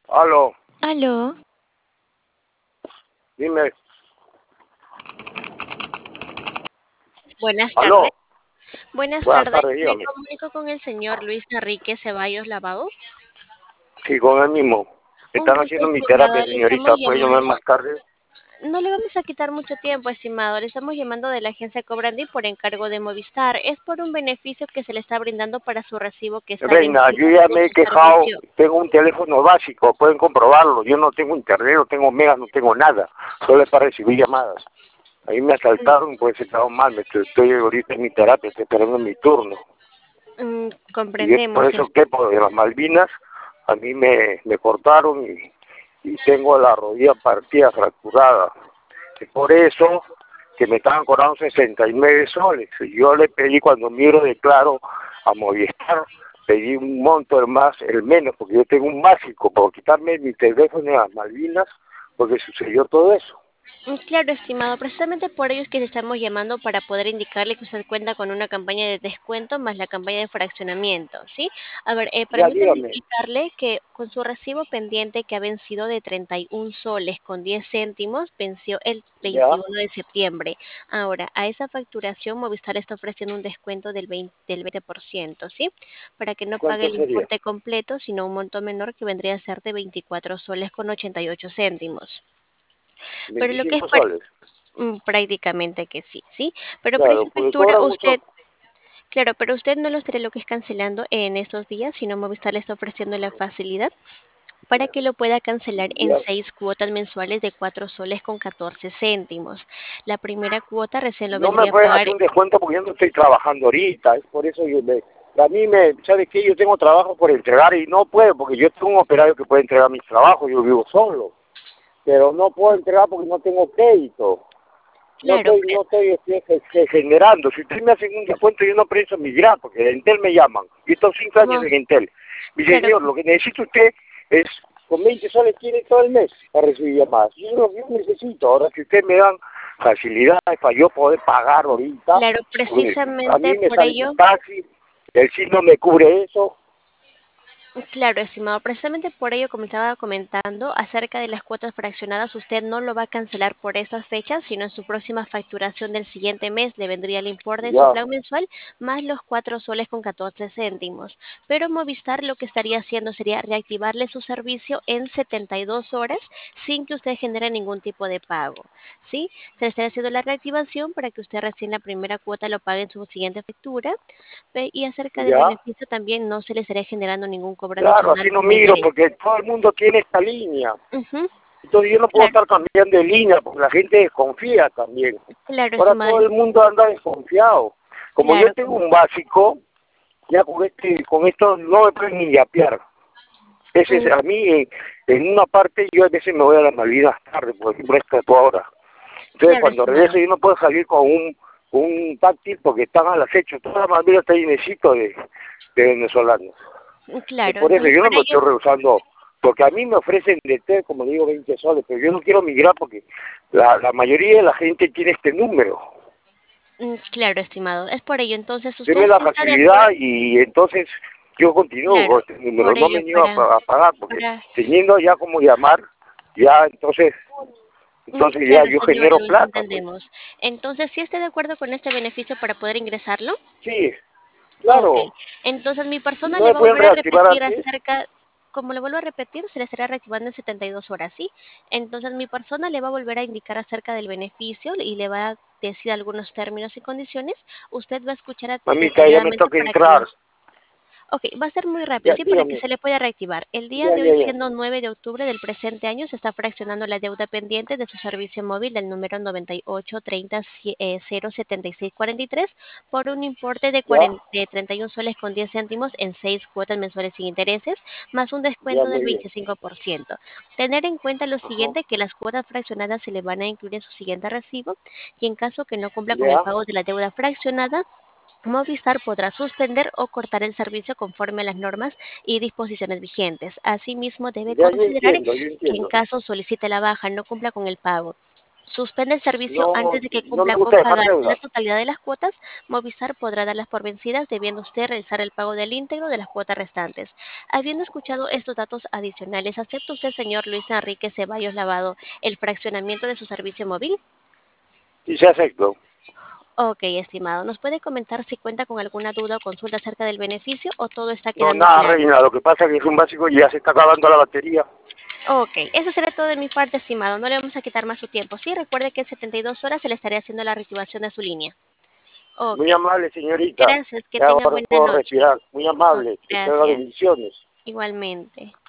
Aló, Aló, dime, buenas tardes. aló, Buenas buenas tardes, tardes, me dígame. comunico con el señor Luis Enrique Ceballos Lavado. Sí, con el mismo. Un Están gusto, haciendo mi terapia, estimado. Le estamos señorita. ¿Puede llamar llamando. más tarde? No le vamos a quitar mucho tiempo, estimado. Le estamos llamando de la agencia Cobrandi por encargo de Movistar. Es por un beneficio que se le está brindando para su recibo que está Reina, yo vencido ya por me he su quejado. servicio. Tengo un teléfono básico, pueden comprobarlo. Yo no tengo internet, no tengo megas, no tengo nada. Solo es para recibir llamadas. Ahí me asaltaron, pues he estado mal. Estoy ahorita en mi terapia, estoy esperando mi turno. Y es por Comprendemos. eso que por las Malvinas a mí me cortaron y tengo la rodilla partida, fracturada. Es por eso que me estaban cobrando 69 soles. Y yo le pedí cuando miro de Claro a Movistar, pedí un monto el más, el menos, porque yo tengo un básico por quitarme mi teléfono de las Malvinas, porque sucedió todo eso. Claro, estimado, precisamente por ello es que le estamos llamando para poder indicarle que usted cuenta con una campaña de descuento más la campaña de fraccionamiento, ¿sí? A ver, Ya permítame dígame, indicarle que con su recibo pendiente que ha vencido de 31 soles con 10 céntimos, venció el ya, 21 de septiembre. Ahora, a esa facturación Movistar está ofreciendo un descuento del 20%, ¿sí? Para que no pague ¿cuánto el sería? importe completo, sino un monto menor que vendría a ser de 24 soles con 88 céntimos. Pero lo que es 25 soles. prácticamente que sí, ¿sí? Pero para esa Claro, porque factura cobran mucho. usted, claro, pero usted no lo estaría lo que es cancelando en estos días, sino Movistar le está ofreciendo la facilidad para que lo pueda cancelar en Ya, 6 cuotas mensuales de 4 soles con 14 céntimos. La primera cuota recién lo no me vendría a pueden pagar. hacer un descuento porque yo no estoy trabajando ahorita, es por eso a mí ¿sabes qué? Yo tengo trabajo por entregar y no puedo, porque yo tengo un operario que puede entregar mis trabajos, yo vivo solo, pero no puedo entregar porque no tengo crédito, Claro, no estoy generando. Si ustedes me hacen un descuento, yo no pienso migrar, porque de Entel me llaman, y estos 5 años como, en Entel. Mi claro, señor, lo que necesita usted es, con 20 soles tiene todo el mes para recibir llamadas. Yo necesito, ahora si ustedes me dan facilidades para yo poder pagar ahorita, claro, porque a precisamente mí me por sale un ello. taxi, el sí no me cubre eso, Claro, estimado. Precisamente por ello, como estaba comentando, acerca de las cuotas fraccionadas, usted no lo va a cancelar por esas fechas, sino en su próxima facturación del siguiente mes le vendría el importe de su ya, plan mensual más los 4 soles con 14 céntimos. Pero Movistar lo que estaría haciendo sería reactivarle su servicio en 72 horas sin que usted genere ningún tipo de pago. ¿Sí? Se le estaría haciendo la reactivación para que usted recién la primera cuota lo pague en su siguiente factura y acerca del ya. beneficio también no se le estaría generando ningún cobro Claro, adicional así no como el miro, beneficio. porque todo el mundo tiene esta línea. Ujú, Entonces yo no puedo claro, estar cambiando de línea porque la gente desconfía también. claro, Ahora estimado, todo el mundo anda desconfiado. Como yo claro, tengo un básico, ya con esto no me pueden ni yapear. Ese es mm, a mí, en una parte yo a veces me voy a las Malvinas tarde, por ejemplo, esta tu hora. Entonces claro, cuando regreso estimado, yo no puedo salir con un táctil porque están al acecho. Toda la Malvinas está llenecito de venezolanos. Y claro, por eso entonces yo no para me ello, estoy rehusando, porque a mí me ofrecen de té, como digo, 20 soles, pero yo no quiero migrar porque la mayoría de la gente tiene este número. claro, estimado, es por ello, entonces usted Deme la sí está de acuerdo, facilidad y entonces yo continúo claro, con este número. por No me ello, niego a pagar, porque para, teniendo ya como llamar, ya entonces ya claro, yo señor genero Luis, plata, pues. entendemos. Entonces, ¿sí está de acuerdo con este beneficio para poder ingresarlo? Sí, Ok, claro. entonces mi Y persona no le me va a pueden volver a reactivar repetir antes. acerca, como le vuelvo a repetir, se le estará reactivando en 72 horas, ¿sí? Entonces mi persona le va a volver a indicar acerca del beneficio y le va a decir algunos términos y condiciones. Usted va a escuchar Mamita, ya me detalladamente toca para que lo. entrar. Ok, va a ser muy rápido, Ya, sí, para que dígame. se le pueda reactivar. El día Ya, de hoy, ya, ya. siendo 9 de octubre del presente año, se está fraccionando la deuda pendiente de su servicio móvil del número 98 30 076 43 por un importe Ya, de 31 soles con 10 céntimos en 6 cuotas mensuales sin intereses, más un ya, descuento del muy bien. 25%. Tener en cuenta lo Ajá. siguiente, que las cuotas fraccionadas se le van a incluir en su siguiente recibo y en caso que no cumpla con el Ya, pago de la deuda fraccionada, Movistar podrá suspender o cortar el servicio conforme a las normas y disposiciones vigentes. Asimismo, debe ya, considerar yo que en entiendo. caso solicite la baja no cumpla con el pago Suspende el servicio No, antes de que no me cumpla con gusta dejar pagar la deudas. totalidad de las cuotas. Movistar podrá darlas por vencidas, debiendo usted realizar el pago del íntegro de las cuotas restantes. Habiendo escuchado estos datos adicionales, ¿acepta usted, señor Luis Enrique Ceballos Lavado, el fraccionamiento de su servicio móvil? Y se aceptó. Ok, estimado. ¿Nos puede comentar si cuenta con alguna duda o consulta acerca del beneficio o todo está No, quedando nada, claro? Reina, lo que pasa es que es un básico y ya se está acabando la batería. Ok, eso será todo de mi parte, estimado. No le vamos a quitar más su tiempo. Sí, recuerde que en 72 horas se le estará haciendo la reactivación de su línea. Ok, Muy amable, señorita. gracias. Que Ya tenga ahora buena puedo noche. respirar. Muy Oh, amable. Que tenga gracias. bendiciones. Igualmente.